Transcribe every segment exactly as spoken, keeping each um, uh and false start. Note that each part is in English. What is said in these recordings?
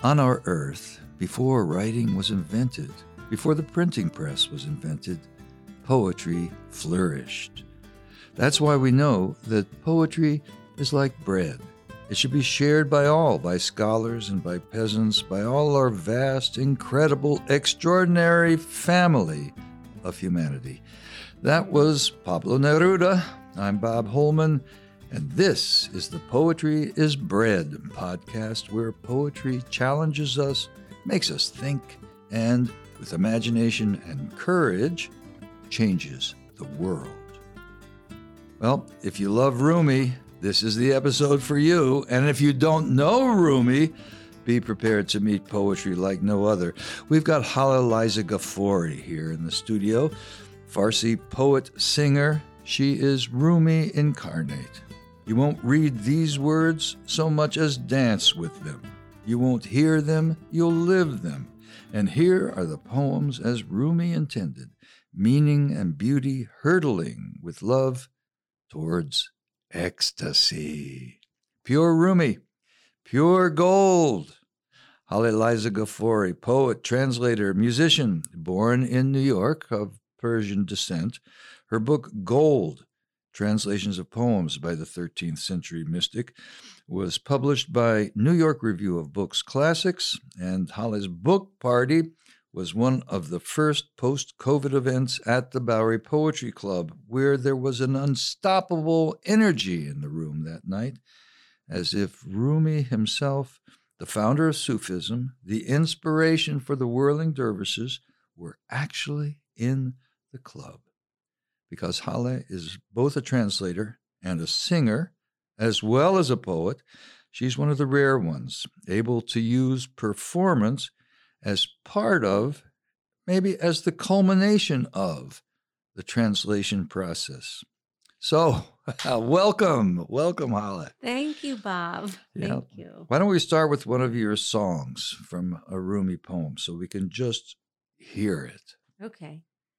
On our earth, before writing was invented, before the printing press was invented, poetry flourished. That's why we know that poetry is like bread. It should be shared by all, by scholars and by peasants, by all our vast, incredible, extraordinary family of humanity. That was Pablo Neruda. I'm Bob Holman, and this is the Poetry is Bread podcast, where poetry challenges us, makes us think, and with imagination and courage, changes the world. Well, if you love Rumi, this is the episode for you. And if you don't know Rumi, be prepared to meet poetry like no other. We've got Hala Liza Ghaffori here in the studio, Farsi poet, singer. She is Rumi incarnate. You won't read these words so much as dance with them. You won't hear them, you'll live them. And here are the poems as Rumi intended, meaning and beauty hurtling with love towards ecstasy. Pure Rumi, pure gold. Hala Liza Ghaffori, poet, translator, musician, born in New York of Persian descent. Her book, Gold, Translations of Poems by the thirteenth Century Mystic, was published by New York Review of Books Classics, and Hala's book party was one of the first post-COVID events at the Bowery Poetry Club, where there was an unstoppable energy in the room that night, as if Rumi himself, the founder of Sufism, the inspiration for the whirling dervishes, were actually in the club. Because Hala is both a translator and a singer, as well as a poet, she's one of the rare ones, able to use performance as part of, maybe as the culmination of, the translation process. So, welcome, welcome, Hala. Thank you, Bob. Yeah. Thank you. Why don't we start with one of your songs from a Rumi poem so we can just hear it? Okay.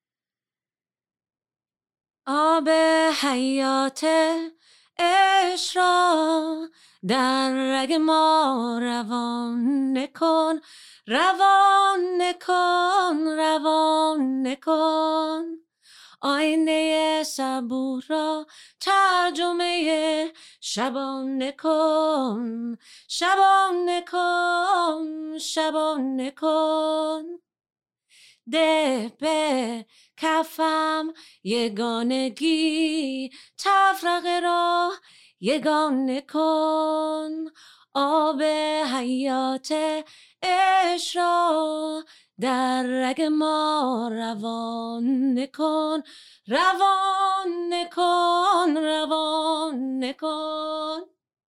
آب حیات عشق را در رگ ما روان کن روان کن روان کن آینه صبور را ترجمه شبانه کن شبانه کن شبانه کن ده به کفم یگانگی تفرقه را یگانه کن آب حیات عشق را در رگ ما روان کن روان کن روان کن.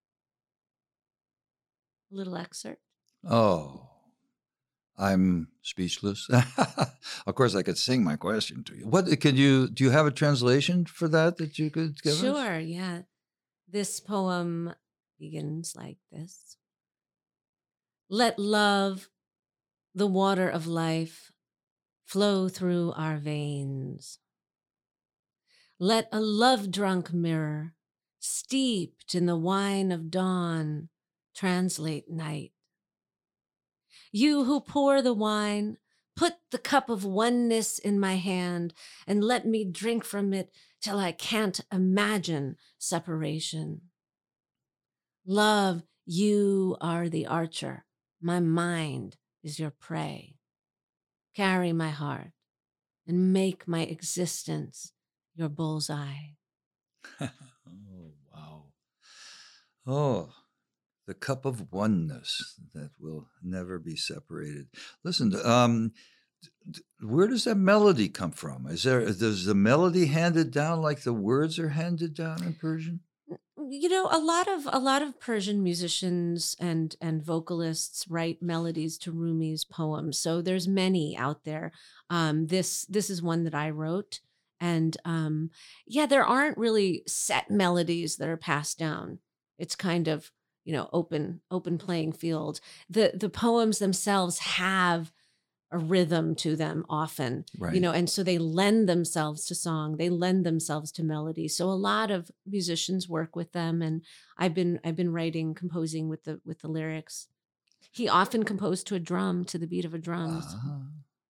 A little excerpt. Oh. I'm speechless. Of course, I could sing my question to you. What can you do? You have a translation for that that you could give sure, us? Sure. Yeah. This poem begins like this: Let love, the water of life, flow through our veins. Let a love-drunk mirror, steeped in the wine of dawn, translate night. You who pour the wine, put the cup of oneness in my hand and let me drink from it till I can't imagine separation. Love, you are the archer. My mind is your prey. Carry my heart and make my existence your bullseye. Oh, wow. Oh. The cup of oneness that will never be separated. Listen, um, where does that melody come from? Is there, does the melody handed down like the words are handed down in Persian? You know, a lot of a lot of Persian musicians and and vocalists write melodies to Rumi's poems. So there's many out there. Um, this this is one that I wrote, and um, yeah, there aren't really set melodies that are passed down. It's kind of, you know, open, open playing field. The the poems themselves have a rhythm to them often, right. you know, and so they lend themselves to song. They lend themselves to melody. So a lot of musicians work with them, and I've been I've been writing, composing with the with the lyrics. He often composed to a drum, to the beat of a drums. Ah.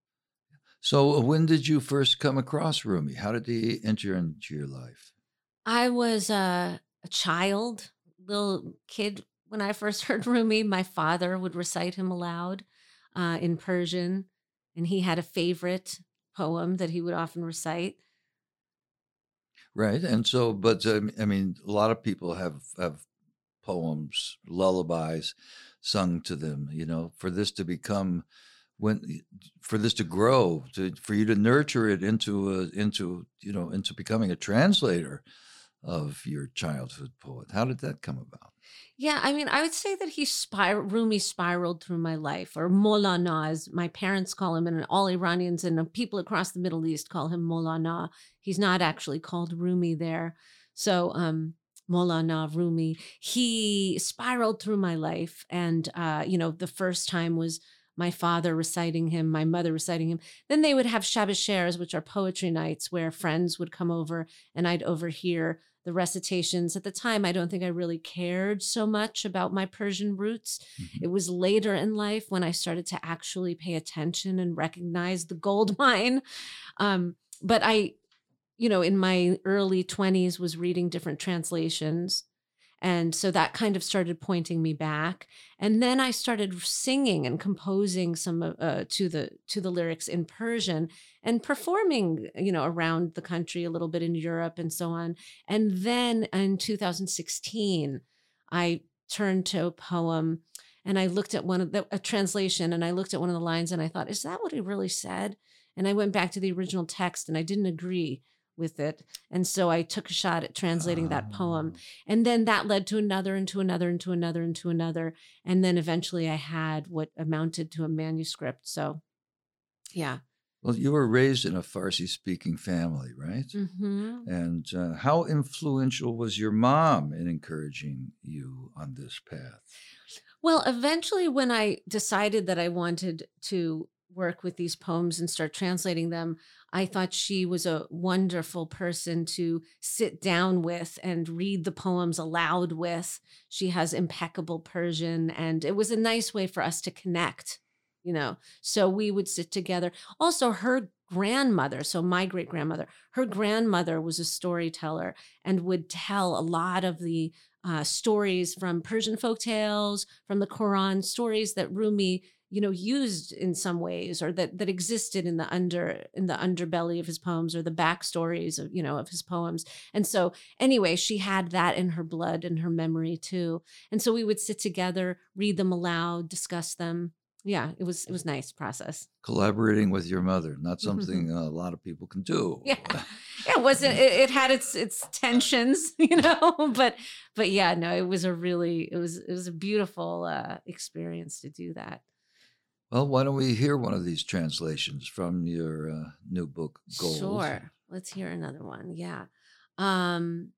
So uh, when did you first come across Rumi? How did he enter into your life? I was a, a child, little kid when I first heard Rumi. My father would recite him aloud uh, in Persian, and he had a favorite poem that he would often recite. Right. And so, but um, I mean, a lot of people have have poems, lullabies sung to them, you know, for this to become when for this to grow, to for you to nurture it into a into, you know, into becoming a translator of your childhood poet. How did that come about? Yeah, I mean, I would say that he spir- Rumi spiraled through my life, or Molana, as my parents call him, and all Iranians and uh, people across the Middle East call him Molana. He's not actually called Rumi there. So, um, Molana Rumi, he spiraled through my life. And, uh, you know, the first time was my father reciting him, my mother reciting him. Then they would have Shabbos shares, which are poetry nights where friends would come over and I'd overhear the recitations. At the time, I don't think I really cared so much about my Persian roots. Mhm. It was later in life when I started to actually pay attention and recognize the gold mine. Um, but I, you know, in my early twenties was reading different translations. And so that kind of started pointing me back. And then I started singing and composing some uh, uh, to the to the lyrics in Persian and performing, you know, around the country a little bit in Europe and so on. And then in two thousand sixteen, I turned to a poem and I looked at one of the a translation and I looked at one of the lines and I thought, is that what he really said? And I went back to the original text and I didn't agree with it. And so I took a shot at translating that poem. Ah. And then that led to another and to another and to another and to another. And then eventually I had what amounted to a manuscript. So, yeah. Well, you were raised in a Farsi-speaking family, right? hmm And uh, how influential was your mom in encouraging you on this path? Well, eventually, when I decided that I wanted to work with these poems and start translating them, I thought she was a wonderful person to sit down with and read the poems aloud with. She has impeccable Persian, and it was a nice way for us to connect, you know. So we would sit together. Also, her grandmother, so my great grandmother, her grandmother was a storyteller and would tell a lot of the uh, stories from Persian folk tales, from the Quran, stories that Rumi, you know, used in some ways, or that that existed in the under in the underbelly of his poems, or the backstories of you know of his poems. And so, anyway, she had that in her blood and her memory too. And so we would sit together, read them aloud, discuss them. Yeah, it was it was nice process. Collaborating with your mother, not something a lot of people can do. Yeah. It wasn't it, it had its its tensions, you know, but but yeah, no, it was a really it was it was a beautiful uh experience to do that. Well, why don't we hear one of these translations from your uh, new book, Gold? Sure. Let's hear another one. Yeah. Um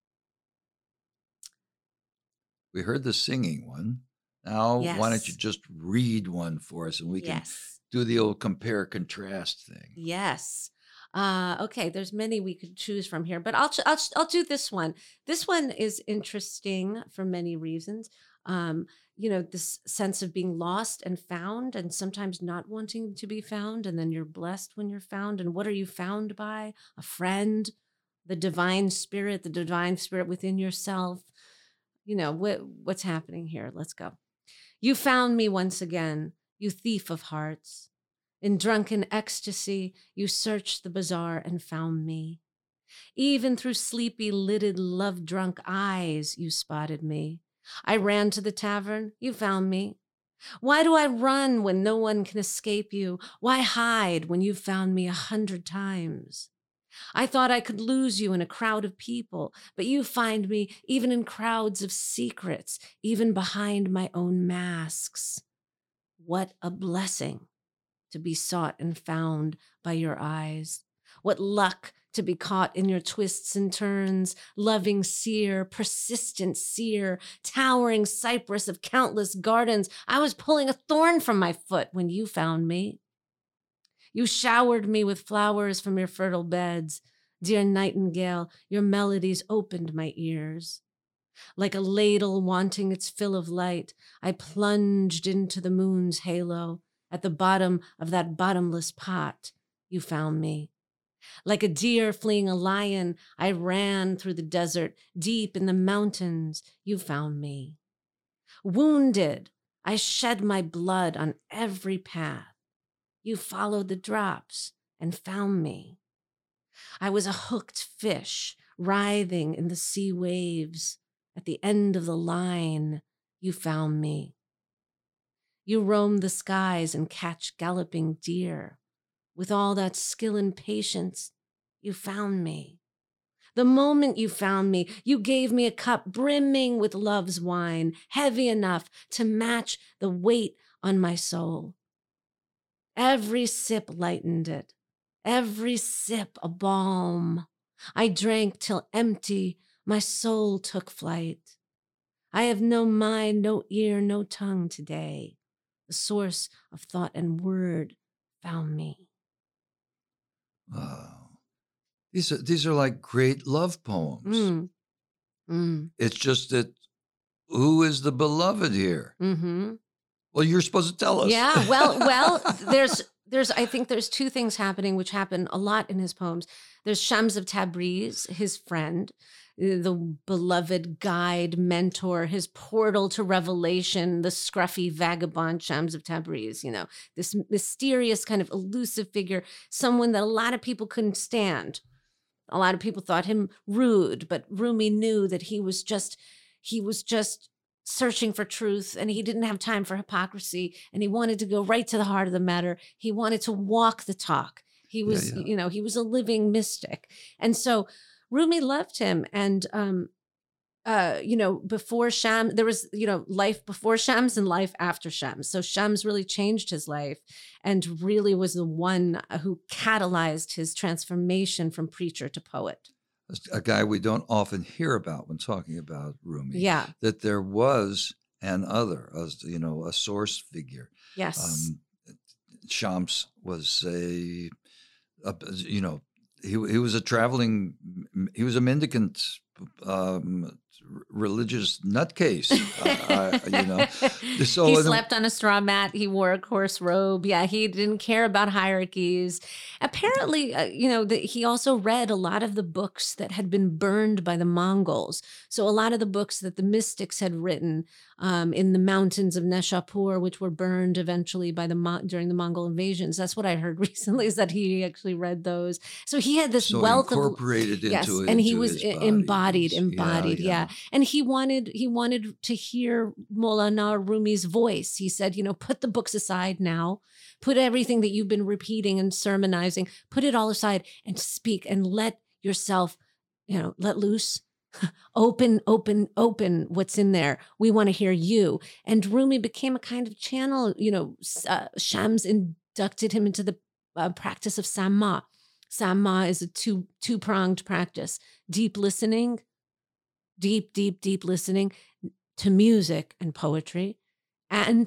We heard the singing one. Now, why don't you yes. just read one for us and we can Yes. do the old compare contrast thing? Yes. Uh, okay, there's many we could choose from here, but I'll ch- I'll ch- I'll do this one. This one is interesting for many reasons. Um, you know, this sense of being lost and found, and sometimes not wanting to be found, and then you're blessed when you're found. And what are you found by? A friend, the divine spirit, the divine spirit within yourself. You know what what's happening here? Let's go. You found me once again, you thief of hearts. In drunken ecstasy, you searched the bazaar and found me. Even through sleepy, lidded, love drunk eyes, you spotted me. I ran to the tavern, you found me. Why do I run when no one can escape you? Why hide when you've found me a hundred times? I thought I could lose you in a crowd of people, but you find me even in crowds of secrets, even behind my own masks. What a blessing to be sought and found by your eyes. What luck to be caught in your twists and turns, loving seer, persistent seer, towering cypress of countless gardens. I was pulling a thorn from my foot when you found me. You showered me with flowers from your fertile beds. Dear nightingale, your melodies opened my ears. Like a ladle wanting its fill of light, I plunged into the moon's halo. At the bottom of that bottomless pot, you found me. Like a deer fleeing a lion, I ran through the desert. Deep in the mountains, you found me. Wounded, I shed my blood on every path. You followed the drops and found me. I was a hooked fish, writhing in the sea waves. At the end of the line, you found me. You roam the skies and catch galloping deer. With all that skill and patience, you found me. The moment you found me, you gave me a cup brimming with love's wine, heavy enough to match the weight on my soul. Every sip lightened it, every sip a balm. I drank till empty, my soul took flight. I have no mind, no ear, no tongue today. The source of thought and word found me. Wow. These are, these are like great love poems. Mm. Mm. It's just that who is the beloved here? Mm-hmm. Well, you're supposed to tell us. Yeah, well, well, there's, there's, I think there's two things happening, which happen a lot in his poems. There's Shams of Tabriz, his friend, the beloved guide, mentor, his portal to revelation, the scruffy vagabond Shams of Tabriz, you know, this mysterious kind of elusive figure, someone that a lot of people couldn't stand. A lot of people thought him rude, but Rumi knew that he was just, he was just searching for truth, and he didn't have time for hypocrisy, and he wanted to go right to the heart of the matter. He wanted to walk the talk. He was, yeah, yeah. you know, he was a living mystic. And so Rumi loved him. And, um, uh, you know, before Shams, there was, you know, life before Shams and life after Shams. So Shams really changed his life and really was the one who catalyzed his transformation from preacher to poet. A guy we don't often hear about when talking about Rumi. Yeah. That there was an other, as you know, a source figure. Yes. Um, Shams was a, a, you know, he he was a traveling, he was a mendicant, um, religious nutcase, uh, uh, you know. So he slept on a straw mat. He wore a coarse robe. Yeah, he didn't care about hierarchies. Apparently, uh, you know, the, he also read a lot of the books that had been burned by the Mongols. So a lot of the books that the mystics had written um, in the mountains of Nishapur, which were burned eventually by the Mo- during the Mongol invasions. That's what I heard recently, is that he actually read those. So he had this so wealth incorporated of yes, into, and he into was his body. embodied, embodied, yeah, yeah. yeah. And he wanted he wanted to hear Maulana Rumi's voice. He said, you know, put the books aside now, put everything that you've been repeating and sermonizing, put it all aside and speak and let yourself, you know, let loose. Open, open, open what's in there. We want to hear you. And Rumi became a kind of channel, you know, uh, Shams inducted him into the uh, practice of Samma. Samma is a two, two-pronged practice. Deep listening, deep, deep, deep listening to music and poetry, and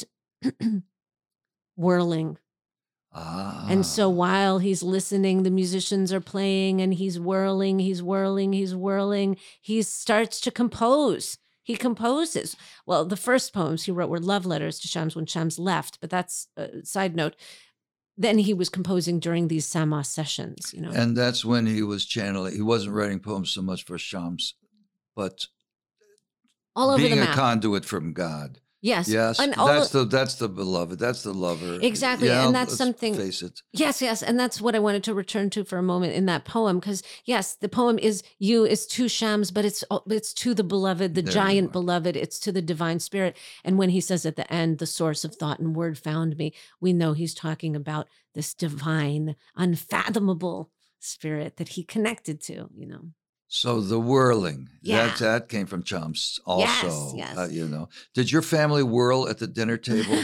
whirling. Ah. And so while he's listening, the musicians are playing and he's whirling, he's whirling, he's whirling. He starts to compose. He composes. Well, the first poems he wrote were love letters to Shams when Shams left, but that's a side note. Then he was composing during these Samma sessions, you know. And that's when he was channeling. He wasn't writing poems so much for Shams, but all over being the a map. conduit from God. Yes. Yes. And all that's o- the that's the beloved. That's the lover. Exactly. Yeah, And that's let's something. Face it. Yes, yes. And that's what I wanted to return to for a moment in that poem. Because yes, the poem is you is to Shams, but it's it's to the beloved, the There giant you are. beloved. It's to the divine spirit. And when he says at the end, the source of thought and word found me, we know he's talking about this divine, unfathomable spirit that he connected to, you know. So the whirling, Yeah. that that came from Chumps also. Yes, yes. Uh, you know, did your family whirl at the dinner table?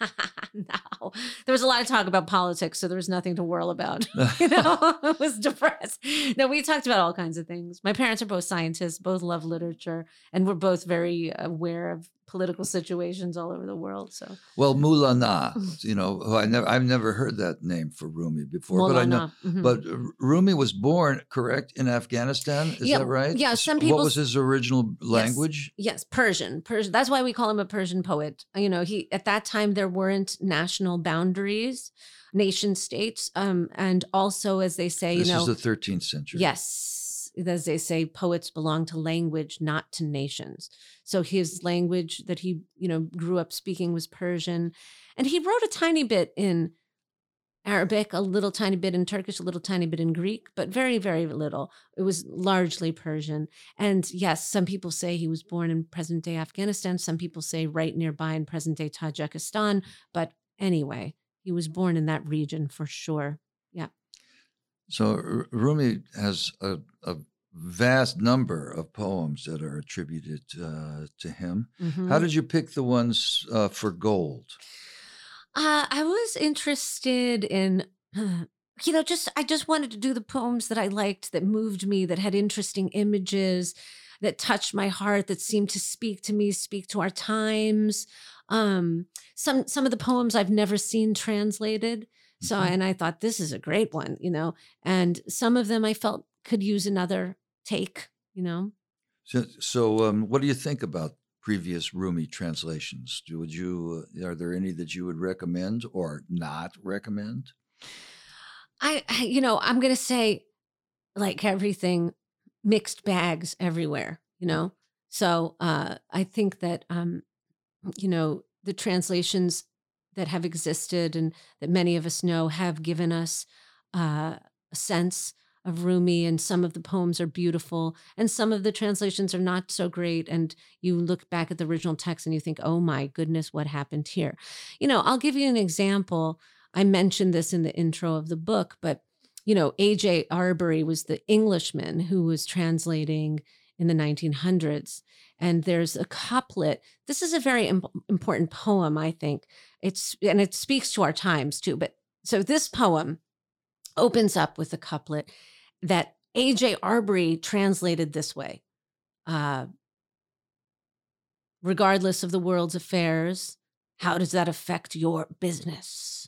No, there was a lot of talk about politics, so there was nothing to whirl about. You know, I was depressed. No, we talked about all kinds of things. My parents are both scientists, both love literature, and we're both very aware of political situations all over the world. So, well, Maulana, you know, who I never, I've never heard that name for Rumi before, but I know, Maulana. Mhm. but Rumi was born, correct, in Afghanistan. Is Yeah, that right? yeah, S- some What people was s- his original language? Yes, Persian. Persian. That's why we call him a Persian poet. You know, he at that time there weren't national boundaries, nation states, um, and also as they say, you This is know, the thirteenth century. yes, as they say, poets belong to language, not to nations. So his language that he, you know, grew up speaking was Persian, and he wrote a tiny bit in Arabic, a little tiny bit in Turkish, a little tiny bit in Greek, but very, very little. It was largely Persian. And yes, some people say he was born in present day Afghanistan. Some people say right nearby in present day Tajikistan. But anyway, he was born in that region for sure. Yeah. So R- Rumi has a, a vast number of poems that are attributed uh, to him. Mhm. How did you pick the ones uh, for gold? Uh, I was interested in, you know, just I just wanted to do the poems that I liked, that moved me, that had interesting images, that touched my heart, that seemed to speak to me, speak to our times. Um, some some of the poems I've never seen translated. So, Mhm. and I thought this is a great one, you know, and some of them I felt could use another take, you know. So, so um, what do you think about previous Rumi translations? Do, would you, uh, are there any that you would recommend or not recommend? I, I you know, I'm gonna say, like everything, mixed bags everywhere, you know? So uh, I think that, um, you know, the translations that have existed and that many of us know have given us uh, a sense of Rumi, and some of the poems are beautiful, and some of the translations are not so great. And you look back at the original text and you think, oh my goodness, what happened here? You know, I'll give you an example. I mentioned this in the intro of the book, but you know, A J Arbery was the Englishman who was translating in the nineteen hundreds. And there's a couplet. This is a very im- important poem, I think. It's and it speaks to our times too. But so this poem opens up with a couplet that A J Arbery translated this way: uh, regardless of the world's affairs, how does that affect your business?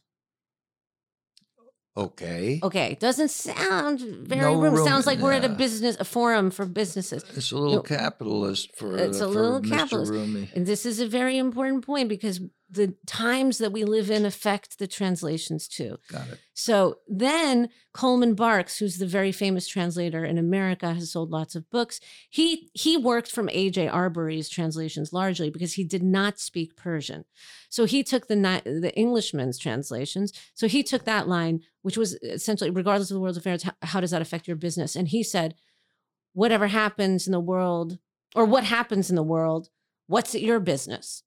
Okay. Okay, doesn't sound very No room. room. Sounds like we're at a Yeah. business, a forum for businesses. It's a little No, capitalist for, it's uh, a for little Mister capitalist. Rumi. And this is a very important point because the times that we live in affect the translations too. Got it. So then Coleman Barks, who's the very famous translator in America, has sold lots of books. He he worked from A J Arbery's translations largely because he did not speak Persian. So he took the ni- the Englishman's translations. So he took that line, which was essentially, regardless of the world's affairs, how, how does that affect your business? And he said, whatever happens in the world, or what happens in the world, what's it your business?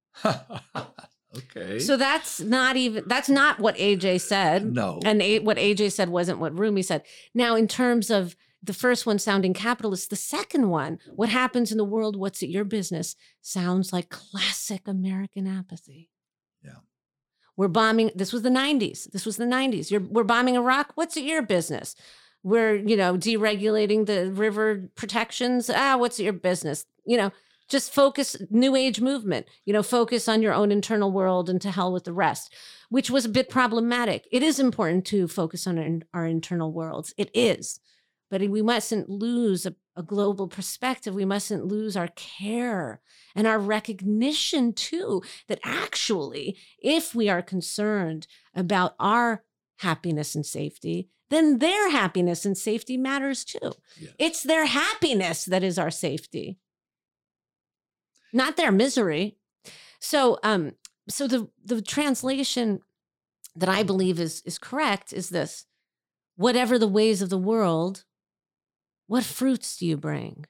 Okay. So that's not even, that's not what A J said. No. And A, what A J said wasn't what Rumi said. Now, in terms of the first one sounding capitalist, the second one, what happens in the world, what's it your business, sounds like classic American apathy. Yeah. We're bombing, this was the nineties. This was the nineties. You're, we're bombing Iraq. What's it your business? We're, you know, deregulating the river protections. Ah, what's it your business? You know, just focus, new age movement, you know, focus on your own internal world and to hell with the rest, which was a bit problematic. It is important to focus on our, our internal worlds. It is. But we mustn't lose a, a global perspective. We mustn't lose our care and our recognition, too, that actually, if we are concerned about our happiness and safety, then their happiness and safety matters, too. Yes. It's their happiness that is our safety, not their misery. So, um, so the, the translation that I believe is, is correct is this: whatever the ways of the world, what fruits do you bring?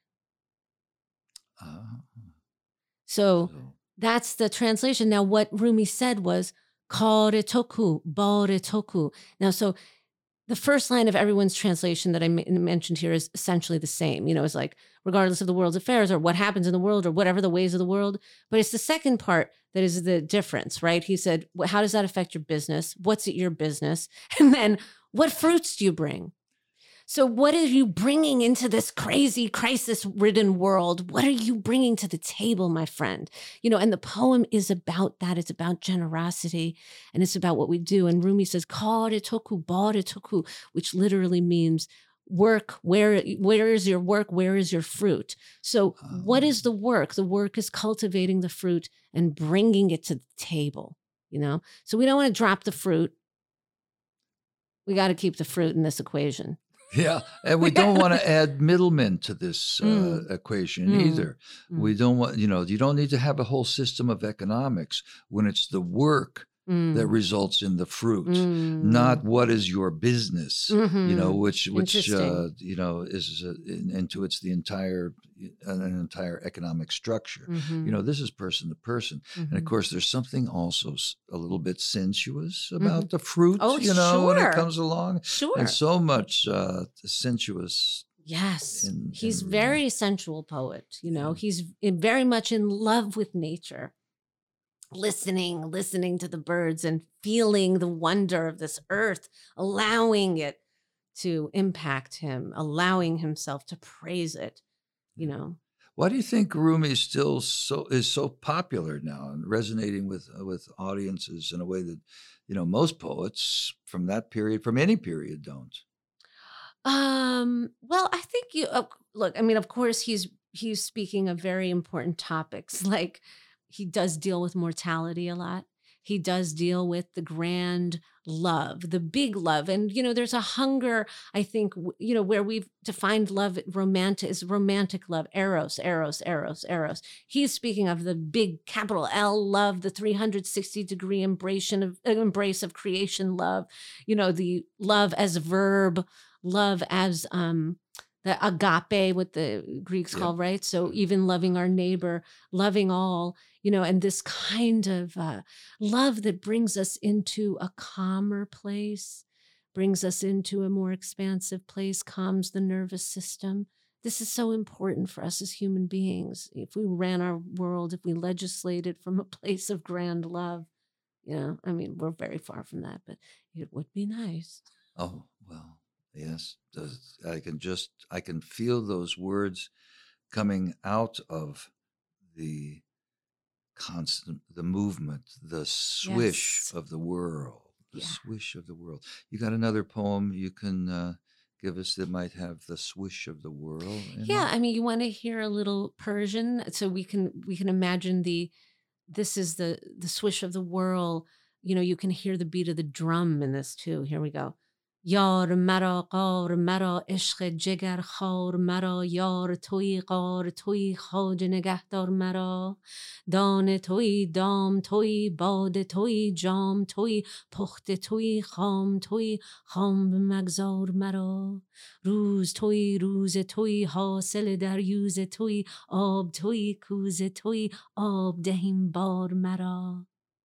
Uh, So so, that's the translation. Now, what Rumi said was kore toku, bore toku. Now, so the first line of everyone's translation that I m- mentioned here is essentially the same. You know, it's like, regardless of the world's affairs or what happens in the world or whatever the ways of the world. But it's the second part that is the difference, right? He said, "Wh- how does that affect your business? What's it your business? And then what fruits do you bring?" So what are you bringing into this crazy crisis-ridden world? What are you bringing to the table, my friend? You know, and the poem is about that. It's about generosity, and it's about what we do. And Rumi says, "Kare toku, bare toku," which literally means work. Where, where is your work? Where is your fruit? So what is the work? The work is cultivating the fruit and bringing it to the table, you know? So we don't want to drop the fruit. We got to keep the fruit in this equation. Yeah, and we don't want to add middlemen to this uh, Mm. equation Mm. either. Mm. We don't want, you know, you don't need to have a whole system of economics when it's the work Mm. that results in the fruit, Mm. not what is your business, Mhm. you know, which which Interesting. uh, you know is uh, in, intuits the entire an entire economic structure. Mhm. You know, this is person to person, and of Mhm. course, there's something also s- a little bit sensuous about the fruit. Oh, you know, when it sure. comes along, Sure. and so much uh, sensuous. Yes. in- He's in very Rumi. sensual poet, you know. Yeah. He's in- very much in love with nature. Listening, listening to the birds and feeling the wonder of this earth, allowing it to impact him, allowing himself to praise it, you know. Why do you think Rumi still so is so popular now and resonating with uh, with audiences in a way that, you know, most poets from that period, from any period, don't? Um, well, I think you uh, look, I mean, of course he's he's speaking of very important topics. Like he does deal with mortality a lot. He does deal with the grand love, the big love. And you know, there's a hunger, I think, w- you know, where we've defined love romantic is romantic love, eros, eros, eros, eros. He's speaking of the big capital L love, the three hundred sixty degree embrace of uh, embrace of creation love, you know, the love as verb, love as um the agape, what the Greeks Yep. call, right? So even loving our neighbor, loving all, you know, and this kind of uh, love that brings us into a calmer place, brings us into a more expansive place, calms the nervous system. This is so important for us as human beings. If we ran our world, if we legislated from a place of grand love, you know, I mean, we're very far from that, but it would be nice. Oh, well, yes. Does- I can just I can feel those words coming out of the constant the movement, the swish Yes. of the world, the Yeah. swish of the world. You got another poem you can uh, give us that might have the swish of the world in Yeah, it? I mean, you want to hear a little Persian, so we can we can imagine the this is the the swish of the whirl. You know, you can hear the beat of the drum in this too. Here we go. Yar mara qar mara ishq jigar khar mara yar toyi qar toyi khaj negahdar mara dan toyi dam toyi bad toyi jam toyi pukhte toyi kham toyi kham be magzar mara روز توی روز توی حاصل دریوز توی آب توی کوزه توی آب دهیم بار مرا.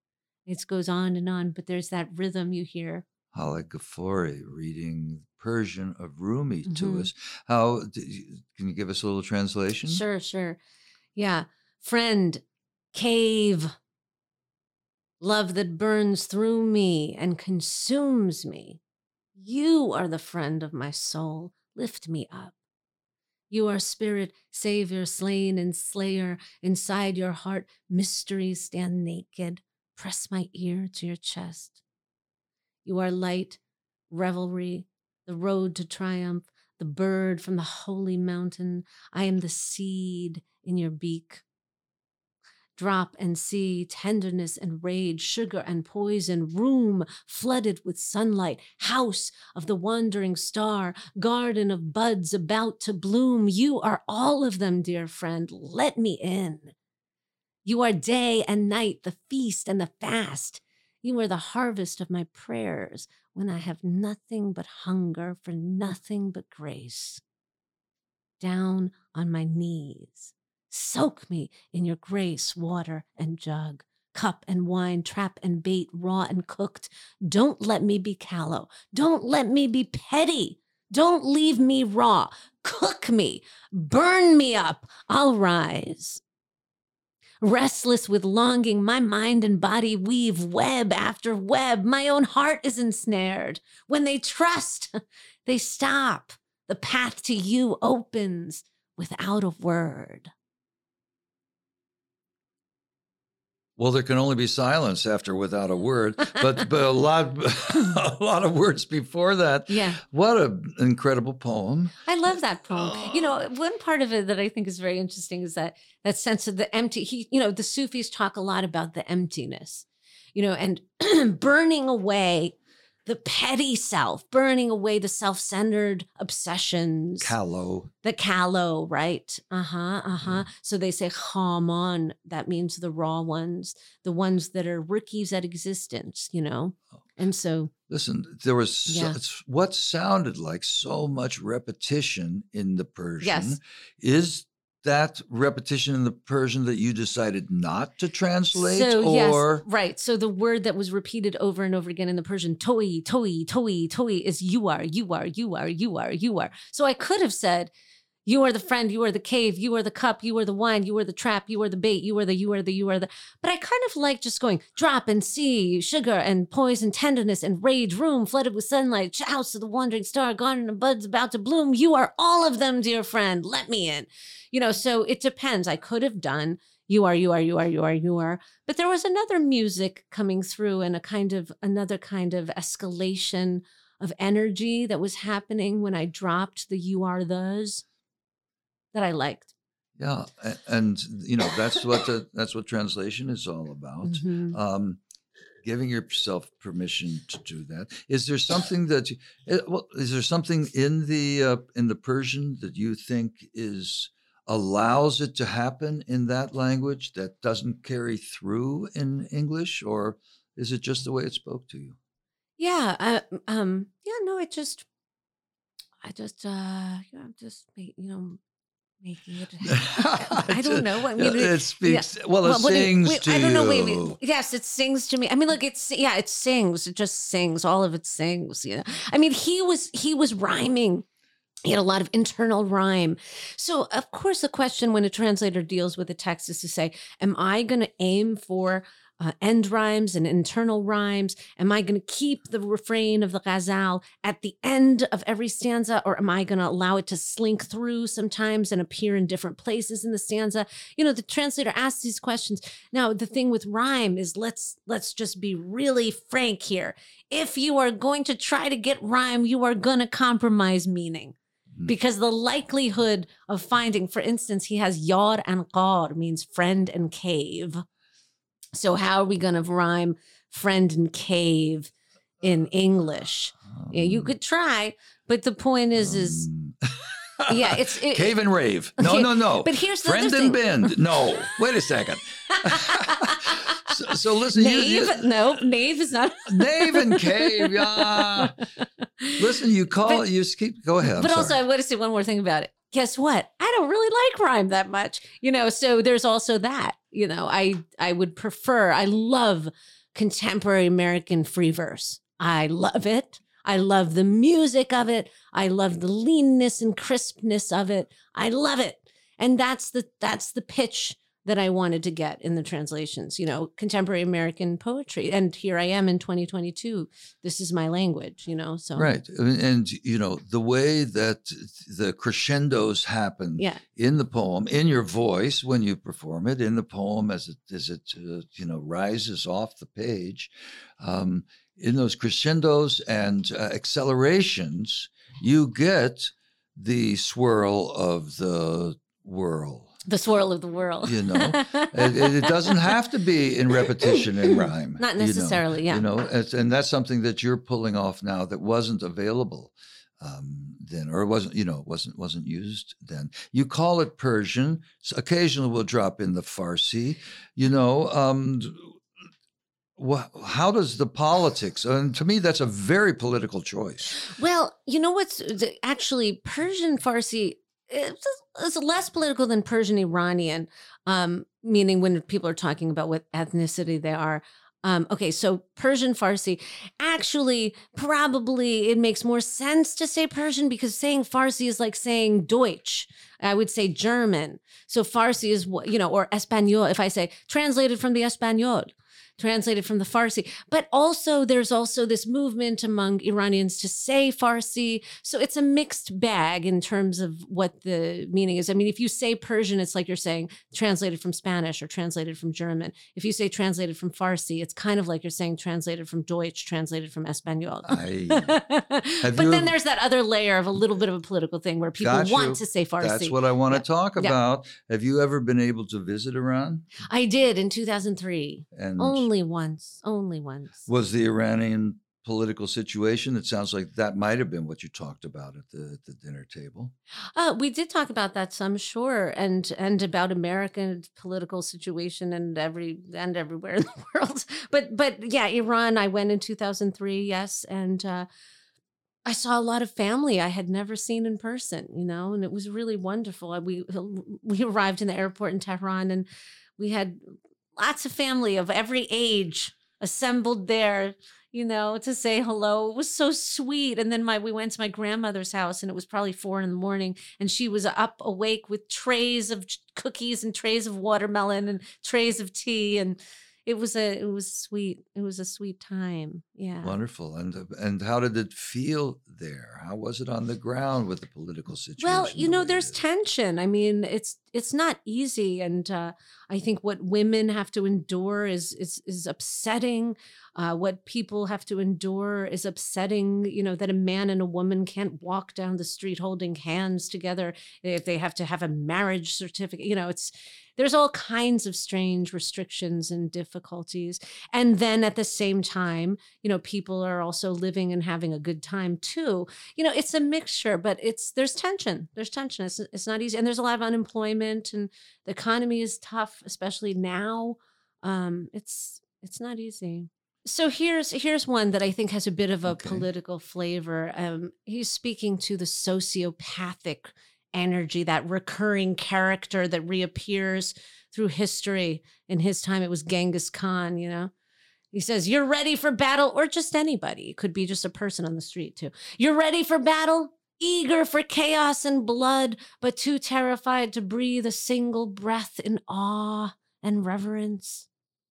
It goes on and on, but there's that rhythm you hear. Hala Ghaffori reading Persian of Rumi to Mhm. us. How d- can you give us a little translation? Sure, sure. Yeah. Friend, cave, love that burns through me and consumes me. You are the friend of my soul. Lift me up. You are spirit, savior, slain and slayer. Inside your heart, mysteries stand naked. Press my ear to your chest. You are light, revelry, the road to triumph, the bird from the holy mountain. I am the seed in your beak. Drop and see tenderness and rage, sugar and poison, room flooded with sunlight, house of the wandering star, garden of buds about to bloom. You are all of them, dear friend. Let me in. You are day and night, the feast and the fast. You are the harvest of my prayers when I have nothing but hunger for nothing but grace. Down on my knees. Soak me in your grace, water and jug, cup and wine, trap and bait, raw and cooked. Don't let me be callow. Don't let me be petty. Don't leave me raw. Cook me. Burn me up. I'll rise. Restless with longing, my mind and body weave web after web. My own heart is ensnared. When they trust, they stop. The path to you opens without a word. Well, there can only be silence after without a word, but, but a lot a lot of words before that. Yeah. What an incredible poem. I love that poem. You know, one part of it that I think is very interesting is that that sense of the empty. He, you know, the Sufis talk a lot about the emptiness, you know, and burning away the petty self, burning away the self-centered obsessions. Callow. The callow, right? Uh-huh, uh-huh. Mm. So they say Haman, that means the raw ones, the ones that are rookies at existence, you know? And so... Listen, there was yeah. so, what sounded like so much repetition in the Persian. Yes. Is that repetition in the Persian that you decided not to translate? So, or? Yes, right. So the word that was repeated over and over again in the Persian, toi, toi, toi, toi, is you are, you are, you are, you are, you are. So I could have said, you are the friend, you are the cave, you are the cup, you are the wine, you are the trap, you are the bait, you are the, you are the, you are the. But I kind of like just going drop and sea, sugar and poison, tenderness and rage, room flooded with sunlight, house of the wandering star, garden of buds about to bloom. You are all of them, dear friend. Let me in. You know, so it depends. I could have done you are, you are, you are, you are, you are. But there was another music coming through and a kind of another kind of escalation of energy that was happening when I dropped the you are those. That I liked. Yeah, and you know that's what the, that's what translation is all about. Mm-hmm. Um, giving yourself permission to do that. Is there something that you, well, is there something in the uh, in the Persian that you think is allows it to happen in that language that doesn't carry through in English, or is it just the way it spoke to you? Yeah, uh, um, yeah, no, it just, I just, uh, you know, just you know. Making it I don't know. I mean, it speaks. Yeah. Well, it well, sings wait, to I don't know. you. Wait, wait. Yes, it sings to me. I mean, look, it's yeah, it sings. It just sings. All of it sings. You know. I mean, he was he was rhyming. He had a lot of internal rhyme. So, of course, the question when a translator deals with a text is to say, am I going to aim for uh, end rhymes and internal rhymes? Am I going to keep the refrain of the ghazal at the end of every stanza? Or am I going to allow it to slink through sometimes and appear in different places in the stanza? You know, the translator asks these questions. Now, the thing with rhyme is let's let's just be really frank here. If you are going to try to get rhyme, you are going to compromise meaning. Because the likelihood of finding, for instance, he has yar and qar, means friend and cave. So how are we going to rhyme friend and cave in English? Um, yeah, you could try, but the point is, um, is yeah, it's it, cave and rave. No, okay, no, no. But here's the friend other and thing. bend. No, wait a second. so, so listen, Nave, you, you, no, Nave is not. Nave and cave, yeah. Listen, you call but, you keep go ahead. I'm but sorry. also, I want to say one more thing about it. Guess what? I don't really like rhyme that much, you know. So there's also that. You know, I I would prefer. I love contemporary American free verse. I love it. I love the music of it. I love the leanness and crispness of it. I love it, and that's the that's the pitch that I wanted to get in the translations, you know, contemporary American poetry. And here I am in twenty twenty-two. This is my language, you know, so. Right. And, you know, the way that the crescendos happen yeah. in the poem, in your voice when you perform it, in the poem as it, as it uh, you know, rises off the page, um, in those crescendos and uh, accelerations, you get the swirl of the whirl. The swirl of the world. You know, it, it doesn't have to be in repetition and rhyme. Not necessarily, you know, yeah. You know, it's, and that's something that you're pulling off now that wasn't available um, then, or wasn't, you know, wasn't wasn't used then. You call it Persian. So occasionally we'll drop in the Farsi. You know, um, wh- how does the politics? And to me, that's a very political choice. Well, you know what's actually Persian Farsi. It's, it's less political than Persian Iranian, um, meaning when people are talking about what ethnicity they are. Um, okay, so Persian Farsi, actually, probably it makes more sense to say Persian because saying Farsi is like saying Deutsch. I would say German. So Farsi is, you know, or Espanol. If I say translated from the Espanol, translated from the Farsi. But also, there's also this movement among Iranians to say Farsi. So it's a mixed bag in terms of what the meaning is. I mean, if you say Persian, it's like you're saying translated from Spanish or translated from German. If you say translated from Farsi, it's kind of like you're saying translated from Deutsch, translated from Espanol. I, but then ever, there's that other layer of a little bit of a political thing where people want you. to say Farsi. That's what I want yeah. to talk about. Yeah. Have you ever been able to visit Iran? I did in two thousand three. And only once. Only once. Was the Iranian political situation? It sounds like that might have been what you talked about at the, at the dinner table. Uh, we did talk about that some, sure, and and about American political situation and every and everywhere in the world. But but yeah, Iran. I went in two thousand three. Yes, and uh, I saw a lot of family I had never seen in person. You know, and it was really wonderful. We we arrived in the airport in Tehran, and we had lots of family of every age assembled there, you know, to say hello. It was so sweet. And then my we went to my grandmother's house, and it was probably four in the morning, and she was up awake with trays of cookies and trays of watermelon and trays of tea, and it was a it was sweet. It was a sweet time. Yeah. Wonderful. And and how did it feel there? How was it on the ground with the political situation? Well, you know, there's tension. I mean, it's it's not easy, and uh, I think what women have to endure is is is upsetting. Uh, what people have to endure is upsetting. You know, that a man and a woman can't walk down the street holding hands together if they have to have a marriage certificate. You know, it's there's all kinds of strange restrictions and difficulties. And then at the same time, you know, people are also living and having a good time too. You know, it's a mixture, but it's there's tension. There's tension. It's, it's not easy. And there's a lot of unemployment, and the economy is tough, especially now. Um, it's it's not easy. So here's here's one that I think has a bit of a okay. political flavor. Um, he's speaking to the sociopathic energy, that recurring character that reappears through history. In his time, it was Genghis Khan, you know. He says, you're ready for battle, or just anybody. It could be just a person on the street, too. You're ready for battle, eager for chaos and blood, but too terrified to breathe a single breath in awe and reverence.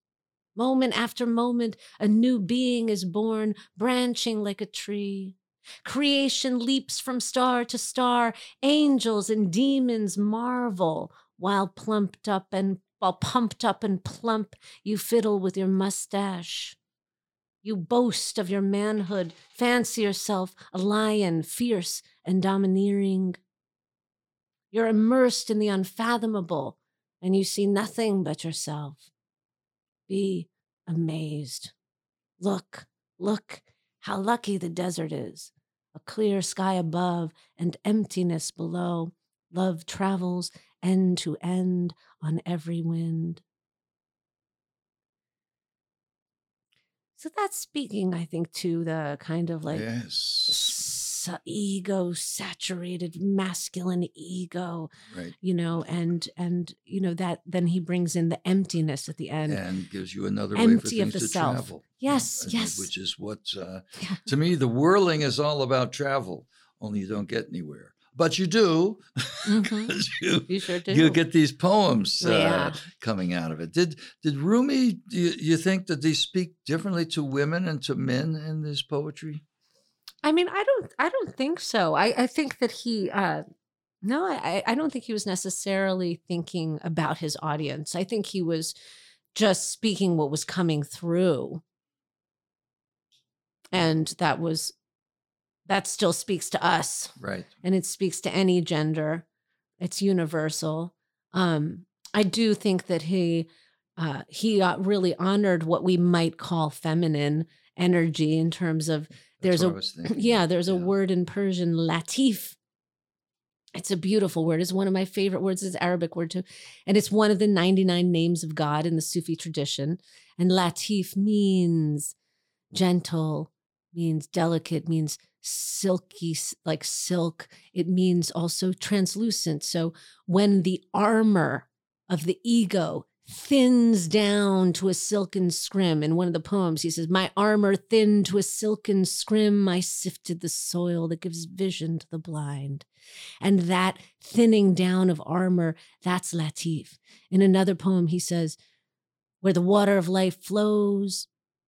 Moment after moment, a new being is born, branching like a tree. Creation leaps from star to star. Angels and demons marvel, while plumped up and while pumped up and plump, you fiddle with your mustache. You boast of your manhood, fancy yourself a lion, fierce and domineering. You're immersed in the unfathomable, and you see nothing but yourself. Be amazed. Look, look, how lucky the desert is. A clear sky above and emptiness below. Love travels end to end on every wind. So that's speaking, I think, to the kind of like yes. s- ego-saturated masculine ego, right? You know, and and you know that then he brings in the emptiness at the end, and gives you another empty way for things of the to self. travel. Yes, yeah, yes. Which is what uh, yeah. to me the whirling is all about travel. Only you don't get anywhere. But you do. Mm-hmm. you, you sure do. You get these poems uh, yeah. coming out of it. Did did Rumi, do you, you think that they speak differently to women and to men in this poetry? I mean, I don't I don't think so. I, I think that he, uh, no, I, I don't think he was necessarily thinking about his audience. I think he was just speaking what was coming through. And that was that still speaks to us. Right. And it speaks to any gender. It's universal. Um, I do think that he uh, he uh, really honored what we might call feminine energy in terms of there's That's a yeah, there's yeah. a word in Persian, latif. It's a beautiful word. It's one of my favorite words. It's an Arabic word too. And it's one of the ninety-nine names of God in the Sufi tradition. And latif means gentle, means delicate, means silky, like silk. It means also translucent. So when the armor of the ego thins down to a silken scrim, in one of the poems, he says, my armor thinned to a silken scrim, I sifted the soil that gives vision to the blind. And that thinning down of armor, that's latif. In another poem, he says, Where the water of life flows,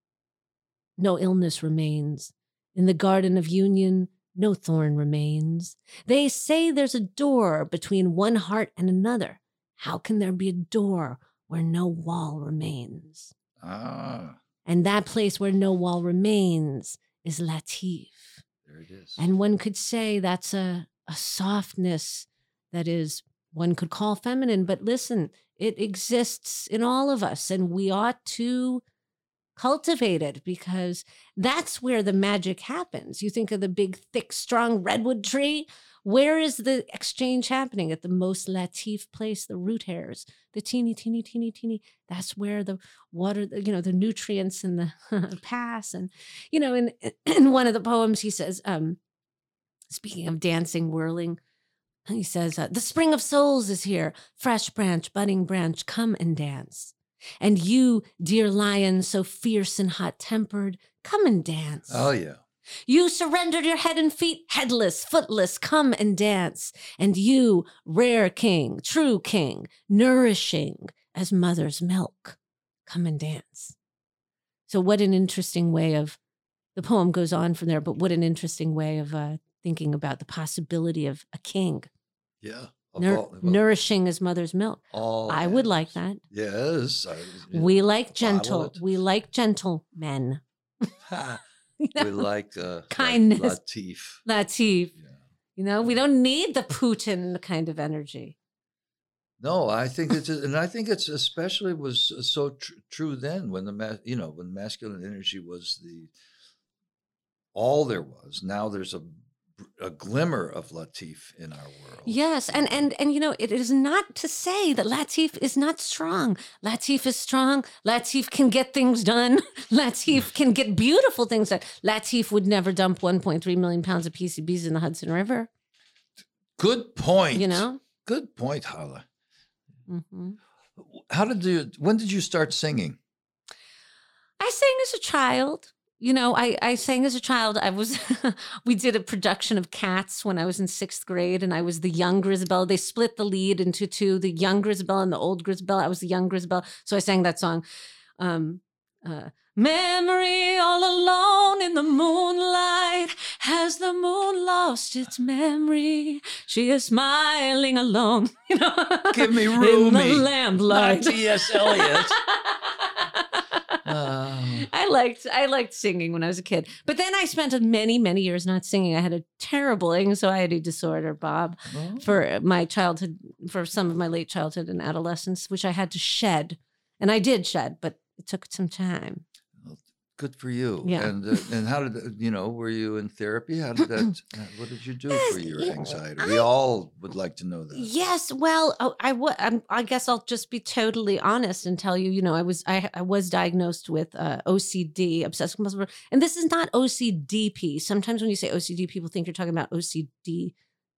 no illness remains. In the garden of union, no thorn remains. They say there's a door between one heart and another. How can there be a door where no wall remains? Ah. And that place where no wall remains is Latif. There it is. And one could say that's a, a softness that is, one could call feminine, but listen, it exists in all of us, and we ought to cultivate it because that's where the magic happens. You think of the big, thick, strong redwood tree. Where is the exchange happening? At the most Latif place, the root hairs, the teeny, teeny, teeny, teeny. That's where the water, you know, the nutrients in the pass. And, you know, in, in one of the poems, he says, um, speaking of dancing, whirling, he says, uh, the spring of souls is here. Fresh branch, budding branch, come and dance. And you, dear lion, so fierce and hot-tempered, come and dance. Oh, yeah. You surrendered your head and feet, headless, footless, come and dance. And you, rare king, true king, nourishing as mother's milk, come and dance. So what an interesting way of, the poem goes on from there, but what an interesting way of uh, thinking about the possibility of a king. Yeah. Nour- all, nourishing as mother's milk. all I would animals. like that. Yes. I, We like bottle gentle. it. We like gentle men. Ha. You know? We like uh, Kindness. Latif. Latif. Yeah. You know, we don't need the Putin kind of energy. No, I think it's, and I think it's especially was so tr- true then when the, ma- you know, when masculine energy was the, all there was. Now there's a, a glimmer of Latif in our world. Yes, and and and you know, it is not to say that Latif is not strong. Latif is strong. Latif can get things done. Latif can get beautiful things done. Latif would never dump one point three million pounds of P C Bs in the Hudson River. Good point. You know? Good point, Hala. Mm-hmm. How did you, when did you start singing? I sang as a child. You know, I, I sang as a child. I was, we did a production of Cats when I was in sixth grade, and I was the young Grisabella. They split the lead into two, the young Grisabella and the old Grisabella. I was the young Grisabella. So I sang that song. Um, uh, Memory all alone in the moonlight. Has the moon lost its memory? She is smiling alone. You know, Give me in Rumi. the lamplight. Not T S. Eliot. Um, I liked I liked singing when I was a kid. But then I spent many, many years not singing. I had a terrible anxiety disorder, Bob, oh, for my childhood, for some of my late childhood and adolescence, which I had to shed. And I did shed, but it took some time. good for you. Yeah. And uh, and how did, you know, were you in therapy? How did that, uh, what did you do for your Yeah, anxiety? We I- all would like to know that. Yes, well, oh, I wa- I'm, I guess I'll just be totally honest and tell you, you know, I was I, I was diagnosed with uh, O C D, obsessive compulsive, and this is not O C D P. Sometimes when you say O C D, people think you're talking about O C D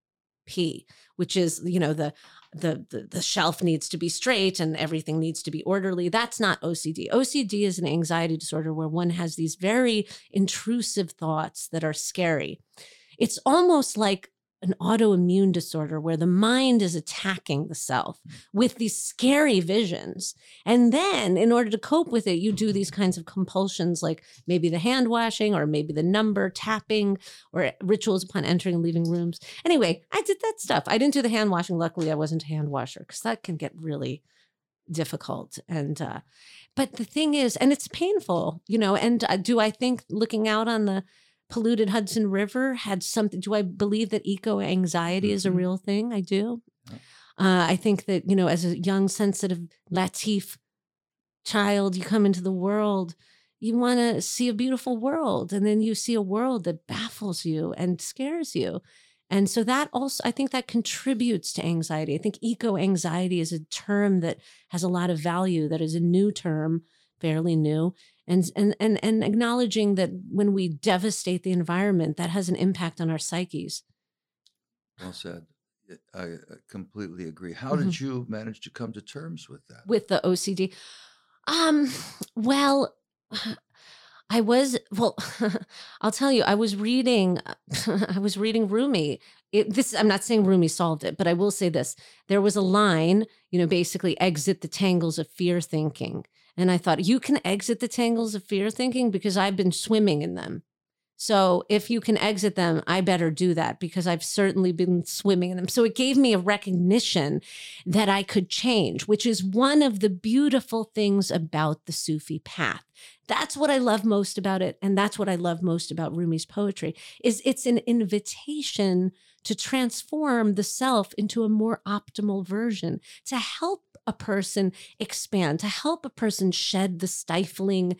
P, which is, you know, the the the, the shelf needs to be straight and everything needs to be orderly. That's not O C D. O C D is an anxiety disorder where one has these very intrusive thoughts that are scary. It's almost like an autoimmune disorder where the mind is attacking the self with these scary visions. And then in order to cope with it, you do these kinds of compulsions, like maybe the hand washing or maybe the number tapping or rituals upon entering and leaving rooms. Anyway, I did that stuff. I didn't do the hand washing. Luckily, I wasn't a hand washer because that can get really difficult. And, uh, but the thing is, and it's painful, you know, and uh, do I think looking out on the polluted Hudson River had something, do I believe that eco anxiety is a Mhm. real thing? I do. Yeah. Uh, I think that, you know, as a young, sensitive, Latif child, you come into the world, you want to see a beautiful world. And then you see a world that baffles you and scares you. And so that also, I think that contributes to anxiety. I think eco anxiety is a term that has a lot of value, that is a new term, fairly new. And, and and and acknowledging that when we devastate the environment, that has an impact on our psyches. Well said. I uh, completely agree. How did you manage to come to terms with that? With the O C D, um, well, I was well. I'll tell you, I was reading. I was reading Rumi. It, this I'm not saying Rumi solved it, but I will say this: there was a line, you know, basically exit the tangles of fear thinking. And I thought, you can exit the tangles of fear thinking because I've been swimming in them. So if you can exit them, I better do that because I've certainly been swimming in them. So it gave me a recognition that I could change, which is one of the beautiful things about the Sufi path. That's what I love most about it. And that's what I love most about Rumi's poetry is it's an invitation to transform the self into a more optimal version, to help a person expand, to help a person shed the stifling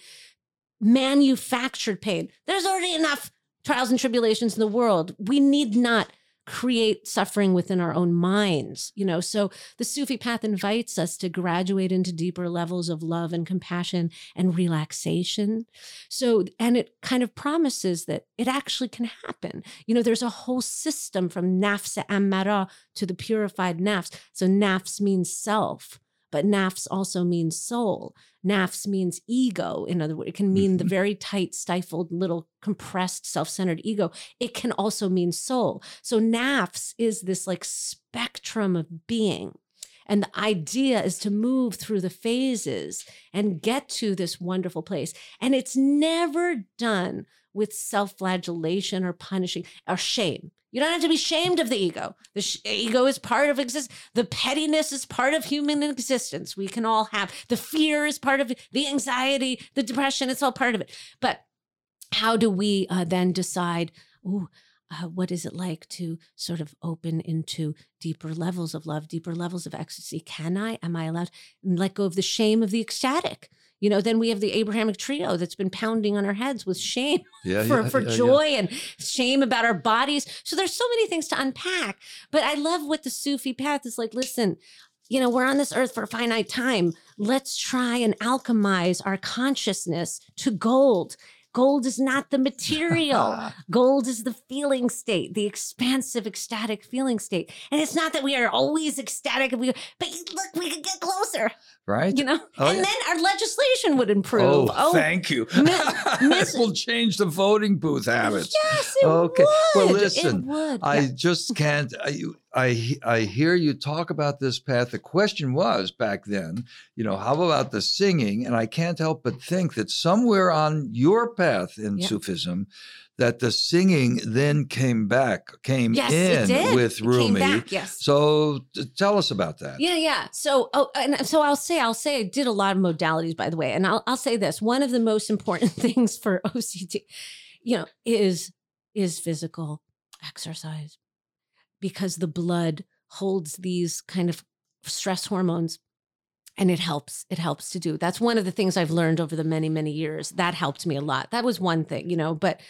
manufactured pain. There's already enough trials and tribulations in the world. We need not create suffering within our own minds, you know? So the Sufi path invites us to graduate into deeper levels of love and compassion and relaxation. So, and it kind of promises that it actually can happen. You know, there's a whole system from nafs ammara to the purified nafs. So nafs means self, but nafs also means soul. Nafs means ego. In other words, it can mean the very tight, stifled, little compressed, self-centered ego. It can also mean soul. So nafs is this like spectrum of being. And the idea is to move through the phases and get to this wonderful place. And it's never done with self-flagellation or punishing or shame. You don't have to be ashamed of the ego. The sh- ego is part of existence. The pettiness is part of human existence. We can all have. The fear is part of it. The anxiety, the depression, it's all part of it. But how do we uh, then decide, ooh, uh, what is it like to sort of open into deeper levels of love, deeper levels of ecstasy? Can I, am I allowed to let go of the shame of the ecstatic? You know, then we have the Abrahamic trio that's been pounding on our heads with shame yeah, for, yeah, for yeah, joy yeah. and shame about our bodies. So there's so many things to unpack. But I love what the Sufi path is like. Listen, you know, we're on this earth for a finite time. Let's try and alchemize our consciousness to gold. Gold is not the material. Gold is the feeling state, the expansive, ecstatic feeling state. And it's not that we are always ecstatic, we, but look, we could get closer. Right? You know, oh, and yeah. then our legislation would improve. Oh, Oh, thank you. miss- We'll change the voting booth habits. Yes, it okay. would. Well, listen, it would. I Yeah. just can't. I, I I hear you talk about this path. The question was back then, you know, how about the singing? And I can't help but think that somewhere on your path in Yeah. Sufism, that the singing then came back, came Yes, it in did. with It Rumi. came back, yes. So t- tell us about that. Yeah, yeah. So, oh, and so I'll say, I'll say, I did a lot of modalities, by the way, and I'll, I'll say this: one of the most important things for O C D, you know, is is physical exercise, because the blood holds these kind of stress hormones, and it helps. It helps to do. That's one of the things I've learned over the many, many years. That helped me a lot. That was one thing, you know. But,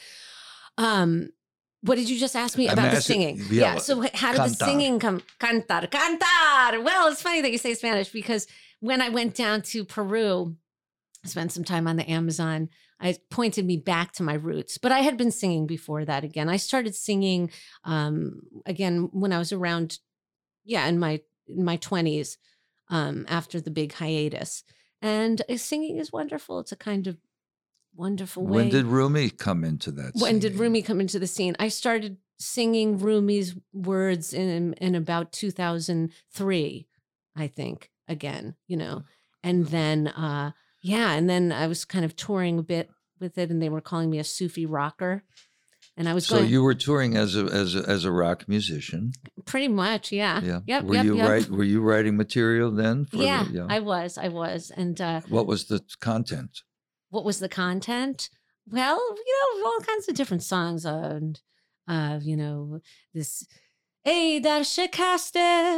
um. What did you just ask me I'm about the asking- singing? yeah, Yeah. So how did the cantar. singing come? Cantar, cantar. Well, it's funny that you say Spanish because when I went down to Peru, I spent some time on the Amazon. I pointed me back to my roots, but I had been singing before that. Again, I started singing um, again when I was around, yeah, in my in my twenties, um, after the big hiatus. And uh, singing is wonderful. It's a kind of wonderful way. When did Rumi come into that? When did singing? Rumi come into the scene? I started singing Rumi's words in in about two thousand three, I think, again, you know. And then uh yeah, and then I was kind of touring a bit with it, and they were calling me a Sufi rocker. And I was So going you were touring as a as a, as a rock musician. pretty much, yeah. Yeah. Yep, Were yep, you yep. write Were you writing material then? For Yeah, The, yeah. I was, I was. And uh What was the content? what was the content? Well, you know, all kinds of different songs, uh, and uh, you know, this ای در شکست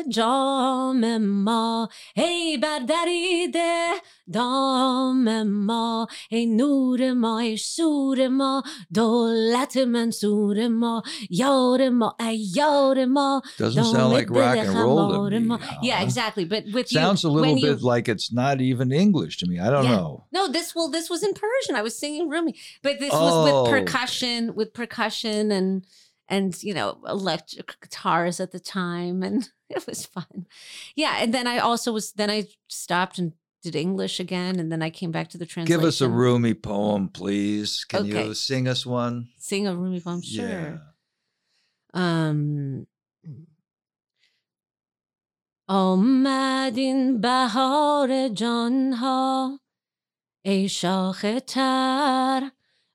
جام ما ای بر درید دام ما ای نور ما ای شور ما دولت منصور ما یار ما ای یار ما Doesn't sound like rock and roll to me. Yeah, huh? exactly. But with Sounds you, a little when bit you, like it's not even English to me. I don't Yeah. know. No, this well, this was in Persian. I was singing Rumi, but this Oh. was with percussion, with percussion and and you know electric guitars at the time, and it was fun. Yeah, and then I also was then I stopped and did English again, and then I came back to the translation. Give us a Rumi poem, please. Can Okay. you sing us one? Sing a Rumi poem, sure. Yeah. Um. آمد این بهار جان ها ای شاخ تر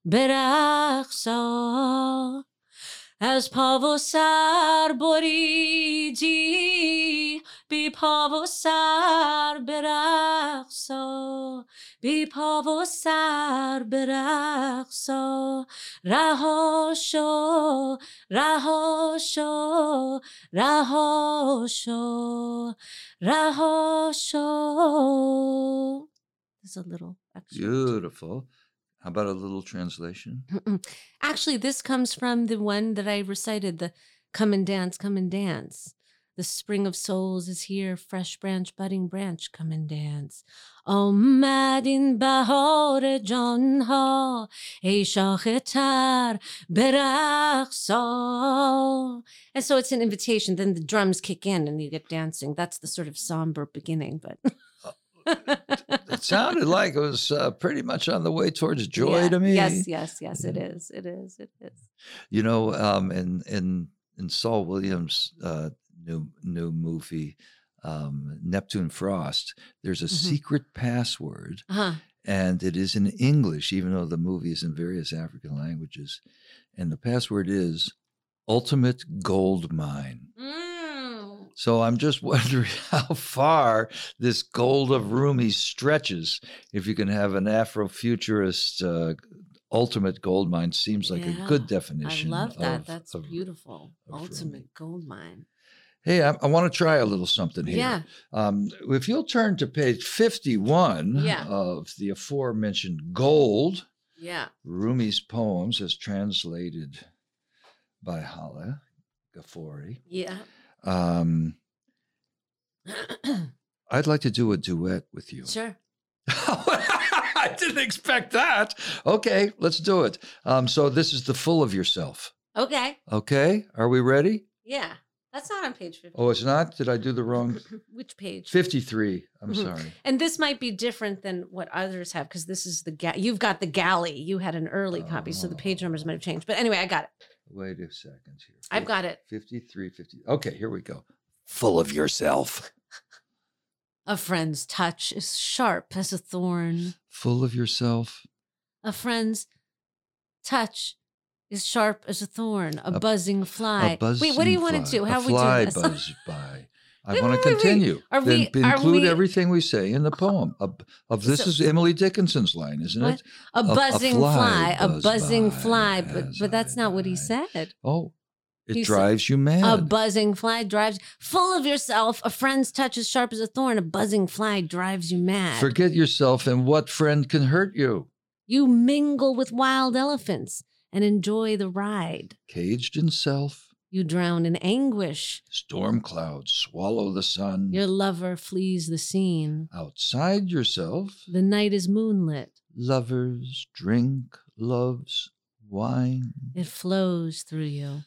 برقصا، از پا و سر بریدی، بی پا و سر برقصا، بی پا و سر برقصا، رها شو، رها شو، رها شو، رها شو. There's a little extra. Beautiful. How about a little translation? Actually, this comes from the one that I recited, the come and dance, come and dance. The spring of souls is here, fresh branch, budding branch, come and dance. آمد این بهار جان ها، ای شاخ تر برقصا. And so it's an invitation. Then the drums kick in and you get dancing. That's the sort of somber beginning, but... It sounded like it was uh, pretty much on the way towards joy yeah. to me. Yes, yes, yes, it is. It is. It is. You know, um, in in in Saul Williams' uh, new new movie, um, Neptune Frost, there's a Mhm. secret password, Uh-huh. and it is in English, even though the movie is in various African languages. And the password is ultimate gold mine. Mm. So I'm just wondering how far this gold of Rumi stretches. If you can have an Afrofuturist uh, ultimate gold mine, seems like Yeah, a good I definition. love that. of- That's of- beautiful. of Ultimate Rumi. gold mine. Hey, I, I want to try a little something here. Yeah. Um, if you'll turn to page fifty-one Yeah. of the aforementioned Gold, Yeah. Rumi's poems as translated by Hala Ghaffori. Yeah. Um, I'd like to do a duet with you. Sure. I didn't expect that. Okay, let's do it. Um, so this is the Full of Yourself. Okay. Okay, are we ready? Yeah. That's not on page fifty. Oh, it's not? Did I do the wrong? Which page? fifty-three. I'm Mhm. sorry. And this might be different than what others have because this is the ga- you've got the galley. You had an early copy, so the page numbers might have changed. But anyway, I got it. Wait a second here. I've got it. fifty-three, fifty. Okay, here we go. Full of yourself. A friend's touch is sharp as a thorn. Full of yourself. A friend's touch is sharp as a thorn. A, A- buzzing fly. A buzzing Wait, what do you want fly. to do? A How are we fly doing this? buzz by. I Wait, want wait, to wait, wait. continue. Are then we- are include we- everything we say in the poem. Of, of this So- is Emily Dickinson's line, isn't What? it? A A- a buzzing fly fly, a buzz buzzing by fly, but as but that's I not what he die. said. Oh, it He said- drives you mad. A buzzing fly drives full of yourself. A friend's touch is sharp as a thorn. A buzzing fly drives you mad. Forget yourself and what friend can hurt you. You mingle with wild elephants and enjoy the ride. Caged in self, You drown in anguish. storm clouds swallow the sun. Your lover flees the scene. Outside yourself, The night is moonlit. lovers drink love's wine. It flows through you.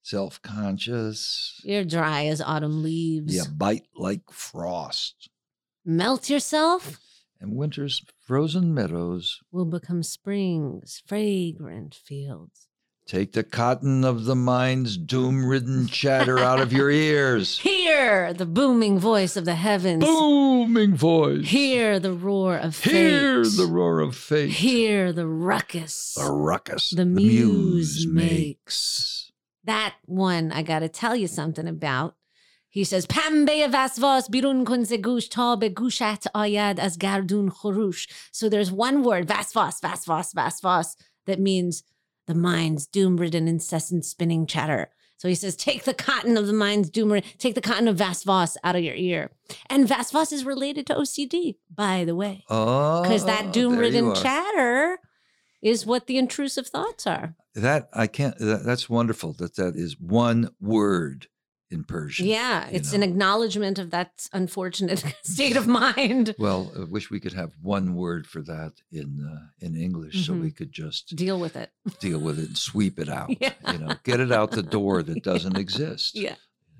Self-conscious, You're dry as autumn leaves. you bite like frost. Melt yourself And winter's frozen meadows, will become spring's fragrant fields. take the cotton of the mind's doom-ridden chatter out of your ears. Hear the booming voice of the heavens. Booming voice. Hear the roar of fate. Hear the roar of fate. Hear the ruckus. The ruckus The muse makes. That one, I got to tell you something about. He says, Pambe vasvas birun kun ze gush ta be gushat ayad as gardun khurush. So there's one word, vasvas, vasvas, vasvas, that means the mind's doom-ridden, incessant spinning chatter. So he says, take the cotton of the mind's doom-ridden, take the cotton of vasvas out of your ear. And vasvas is related to O C D, by the way. Oh, Because that there doom-ridden you are. chatter is what the intrusive thoughts are. That I can't. That, that's wonderful. That that is one word in Persian. Yeah, you it's know. an acknowledgement of that unfortunate state of mind. Well, I wish we could have one word for that in uh, in English, so Mhm. we could just Deal with it. deal with it and sweep it out. Yeah. You know, get it out the door that doesn't exist. Yeah.